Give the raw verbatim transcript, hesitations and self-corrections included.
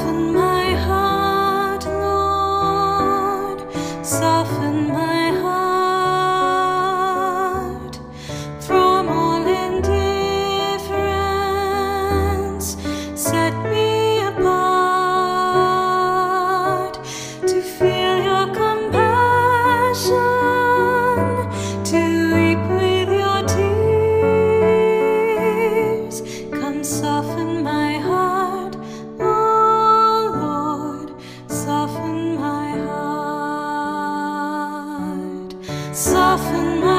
Soften my heart, Lord, soften my heart from all indifference. Set me apart to feel your compassion, to weep with your tears. Come soften my heart, oh Lord, soften my heart, soften my